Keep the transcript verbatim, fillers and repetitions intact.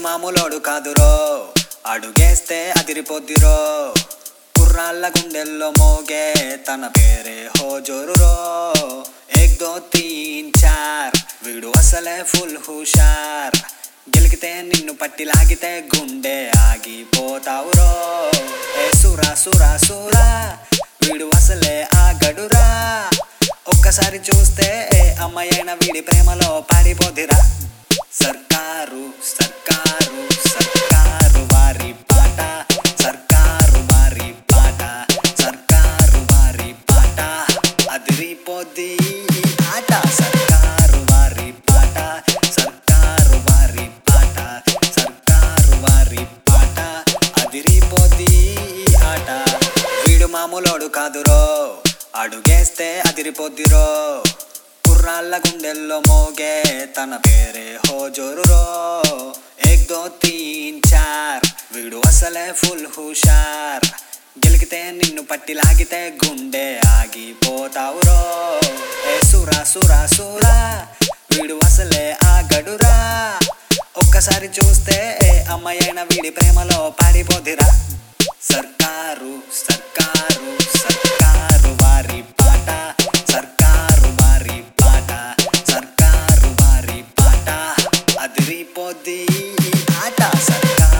మామూలోడు కాదురో, అడుగేస్తే అదిరిపోద్దిరో. కుర్రాళ్ళ గుండెల్లో మోగే తన పేరే హోజోరురో. ఏక్ దో తీన్ చార్ వీడు అసలే ఫుల్ హుషార్. గెలికితే నిన్ను పట్టి లాగితే గుండె ఆగిపోతావురో. ఏ సురా సురా సురా వీడు అసలే ఆగడురా. ఒక్కసారి చూస్తే ఏ అమ్మాయైన వీడి ప్రేమలో పారిపోదిరా. సర్కారు సర్కారు సర్కారు వారి పాట, సర్కారు వారి పాట, సర్కారు వారి పాట, అదిరిపోద్ది ఈ ఆట. సర్కారు వారి పాట, సర్కారు వారి పాట, సర్కారు వారి పాట, అదిరిపోద్ది ఈ ఆట. వీడు మామూలోడు కాదురో, అడుగేస్తే అదిరిపోద్దిరో. కుర్రాళ్ళ గుండెల్లో మోగే తన పేరే హోజోరురో. ఏక్ దో తీన్ చార్ వీడు అసలే ఫుల్ హుషార్. గెలికితే నిన్ను పట్టి లాగితే గుండె ఆగిపోతావురో. ఏ సురా సురా సురా వీడు అసలే ఆగడురా. ఒక్కసారి చూస్తే ఏ అమ్మాయైన వీడి ప్రేమలో పారిపోదిరా. సర్కారు సర్కారు సర్కారు వారి పాట, సర్కారు వారి పాట, సర్కారు వారి పాట, అదిరిపోద్ది ఈ ఆట. సర్కారు